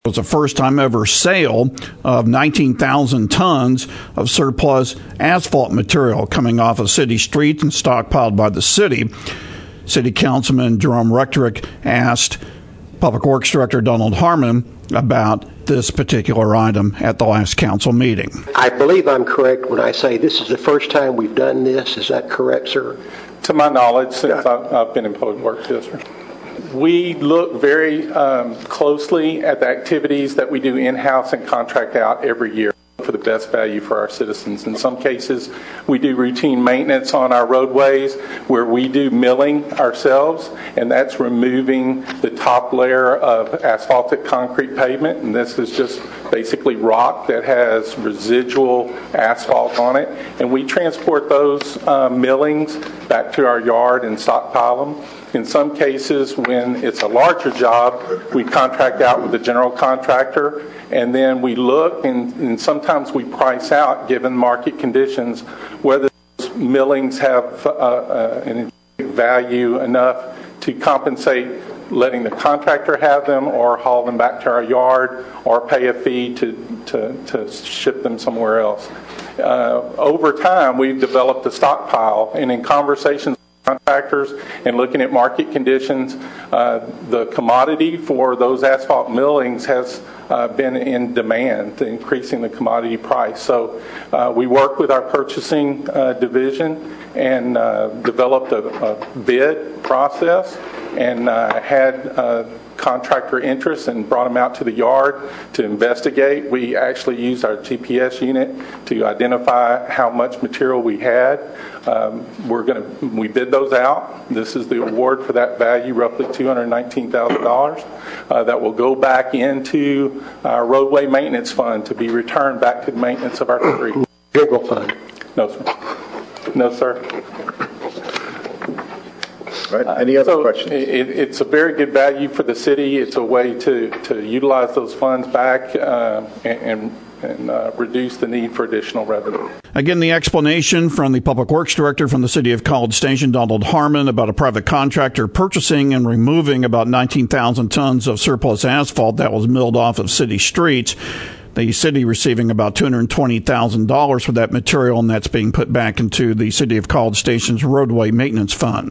It was a first-time ever sale of 19,000 tons of surplus asphalt material coming off of city streets and stockpiled by the city. City Councilman Jerome Rechterich asked Public Works Director Donald Harmon about this particular item at the last council meeting. I believe I'm correct when I say this is the first time we've done this. Is that correct, sir? To my knowledge, since I've been in public works, yes, sir. We look very closely at the activities that we do in-house and contract out every year for the best value for our citizens. In some cases, we do routine maintenance on our roadways where we do milling ourselves, and that's removing the top layer of asphaltic concrete pavement. And this is just basically rock that has residual asphalt on it. And we transport those millings back to our yard and stockpile them. In some cases, when it's a larger job, we contract out with the general contractor, and then we look, and sometimes we price out, given market conditions, whether those millings have an value enough to compensate letting the contractor have them or haul them back to our yard or pay a fee to ship them somewhere else. Over time, we've developed a stockpile, and in conversations contractors and looking at market conditions, the commodity for those asphalt millings has been in demand, increasing the commodity price. So we work with our purchasing division and developed a bid process and had contractor interest and brought them out to the yard to investigate. We actually used our GPS unit to identify how much material we had. We bid those out. This is the award for that value, roughly $219,000, that will go back into our roadway maintenance fund to be returned back to the maintenance of our street. General fund? No, sir. No, sir. Right. Any other questions? It's a very good value for the city. It's a way to utilize those funds back and reduce the need for additional revenue. Again, the explanation from the Public Works Director from the City of College Station, Donald Harmon, about a private contractor purchasing and removing about 19,000 tons of surplus asphalt that was milled off of city streets. The city receiving about $220,000 for that material, and that's being put back into the City of College Station's roadway maintenance fund.